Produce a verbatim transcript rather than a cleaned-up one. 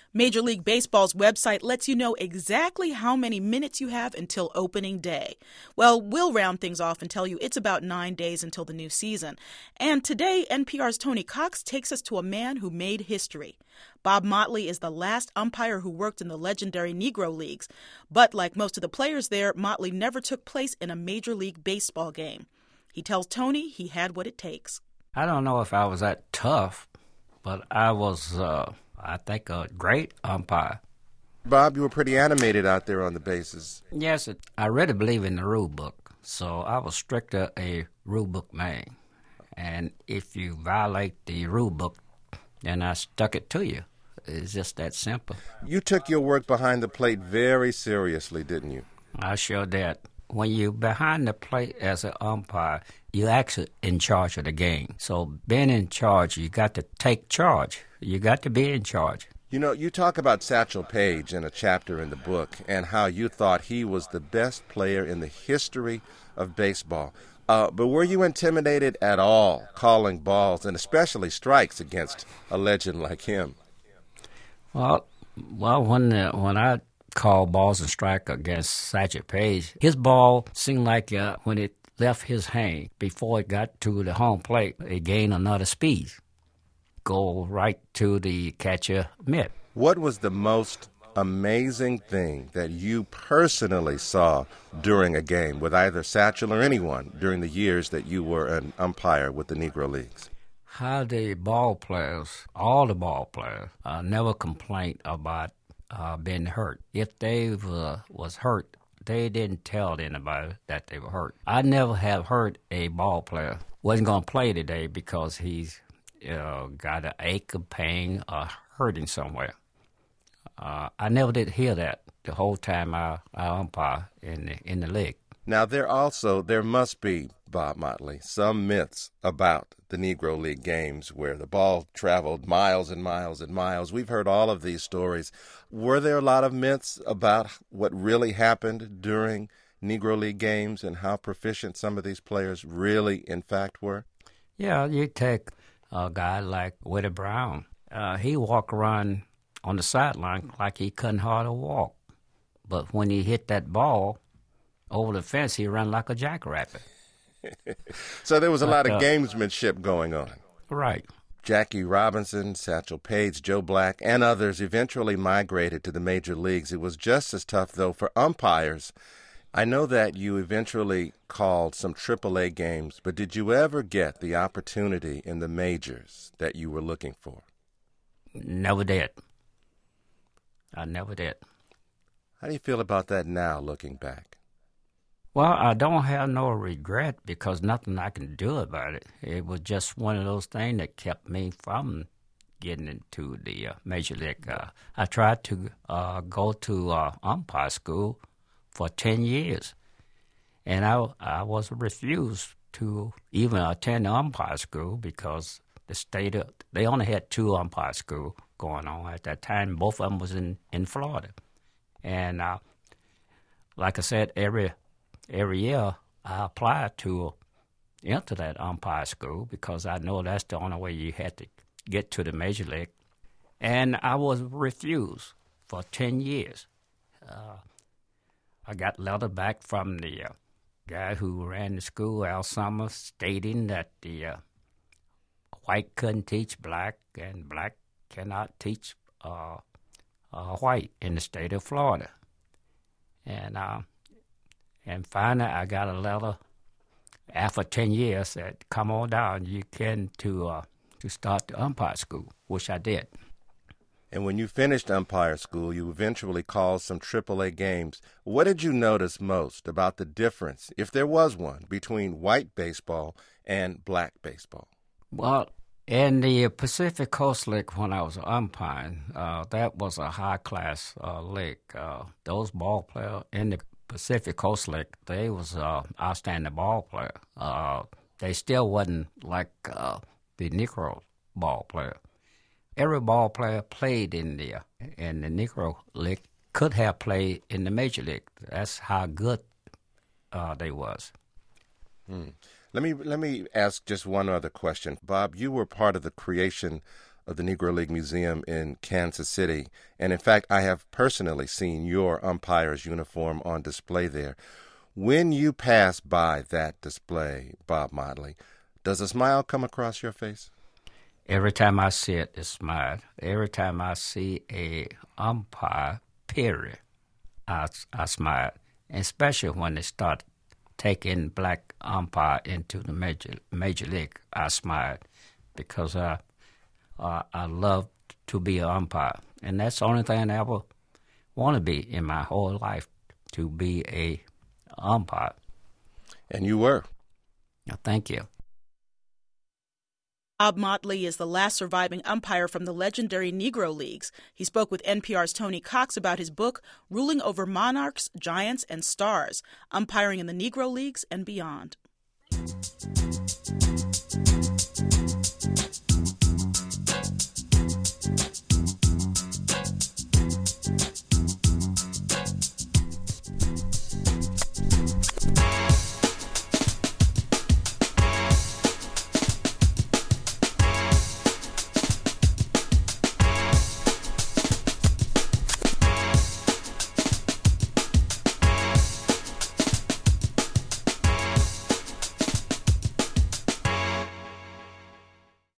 Major League Baseball's website lets you know exactly how many minutes you have until opening day. Well, we'll round things off and tell you it's about nine days until the new season. And today, N P R's Tony Cox takes us to a man who made history. Bob Motley is the last umpire who worked in the legendary Negro Leagues. But like most of the players there, Motley never took place in a Major League Baseball game. He tells Tony he had what it takes. I don't know if I was that tough, but I was... Uh... I think a great umpire. Bob, you were pretty animated out there on the bases. Yes, it, I really believe in the rule book, so I was strictly a rule book man. And if you violate the rule book, then I stuck it to you. It's just that simple. You took your work behind the plate very seriously, didn't you? I sure did. When you're behind the plate as an umpire, you're actually in charge of the game. So being in charge, you got to take charge. You got to be in charge. You know, you talk about Satchel Paige in a chapter in the book and how you thought he was the best player in the history of baseball. Uh, but were you intimidated at all calling balls and especially strikes against a legend like him? Well, well, when uh, when I called balls and strike against Satchel Paige, his ball seemed like uh, when it left his hand before it got to the home plate, it gained another speed. Go right to the catcher mitt. What was the most amazing thing that you personally saw during a game with either Satchel or anyone during the years that you were an umpire with the Negro Leagues? How the ball players, all the ball players, uh, never complained about uh, being hurt. If they uh, was hurt, they didn't tell anybody that they were hurt. I never have heard a ball player wasn't going to play today because he's uh, got an ache of pain or hurting somewhere. Uh, I never did hear that the whole time I, I umpire in the, in the league. Now, there also, there must be, Bob Motley, some myths about the Negro League games where the ball traveled miles and miles and miles. We've heard all of these stories. Were there a lot of myths about what really happened during Negro League games and how proficient some of these players really, in fact, were? Yeah, you take a guy like Whitey Brown. Uh, he walked around on the sideline like he couldn't hardly walk. But when he hit that ball over the fence, he ran like a jackrabbit. So there was a but, lot of uh, gamesmanship going on. Right. Jackie Robinson, Satchel Paige, Joe Black, and others eventually migrated to the major leagues. It was just as tough, though, for umpires. I know that you eventually called some triple A games, but did you ever get the opportunity in the majors that you were looking for? Never did. I never did. How do you feel about that now, looking back? Well, I don't have no regret because nothing I can do about it. It was just one of those things that kept me from getting into the uh, major league. Uh, I tried to uh, go to uh, umpire school for ten years, and I, I was refused to even attend umpire school because the state of, they only had two umpire schools going on at that time. Both of them was in, in Florida. And uh, like I said, every every year I applied to enter that umpire school because I know that's the only way you had to get to the major league. And I was refused for ten years. Uh, I got a letter back from the uh, guy who ran the school, Al Summers, stating that the uh, white couldn't teach black and black cannot teach uh, uh, white in the state of Florida. And uh, and finally I got a letter after ten years that come on down, you can to uh, to start the umpire school, which I did. And when you finished umpire school, you eventually called some triple A games. What did you notice most about the difference, if there was one, between white baseball and black baseball? Well, in the Pacific Coast League, when I was umpiring, uh, that was a high-class uh, league. Uh, those ball players in the Pacific Coast League, they was uh, outstanding ball player. Uh, they still wasn't like uh, the Negro ball player. Every ball player played in the in the Negro League could have played in the Major League. That's how good uh, they was. Hmm. Let me let me ask just one other question. Bob, you were part of the creation of the Negro League Museum in Kansas City. And in fact, I have personally seen your umpire's uniform on display there. When you pass by that display, Bob Motley, does a smile come across your face? Every time I see it, it's smile. Every time I see a umpire, period, I, I smile. Especially when they start taking black umpire into the major major league, I smile because uh, uh, I love to be an umpire, and that's the only thing I ever want to be in my whole life, to be a umpire. And you were. Thank you. Bob Motley is the last surviving umpire from the legendary Negro Leagues. He spoke with N P R's Tony Cox about his book, Ruling Over Monarchs, Giants, and Stars, Umpiring in the Negro Leagues and Beyond.